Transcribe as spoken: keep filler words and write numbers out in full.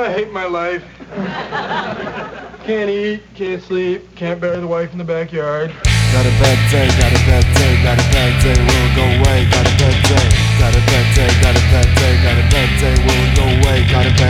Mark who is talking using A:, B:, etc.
A: I hate my life. Can't eat, can't sleep, can't bury the wife in the backyard.
B: Got a bad day, got a bad day, got a bad day, will go away. Got a bad day, got a bad day, got a bad day, got a bad day, will go away. Got a bad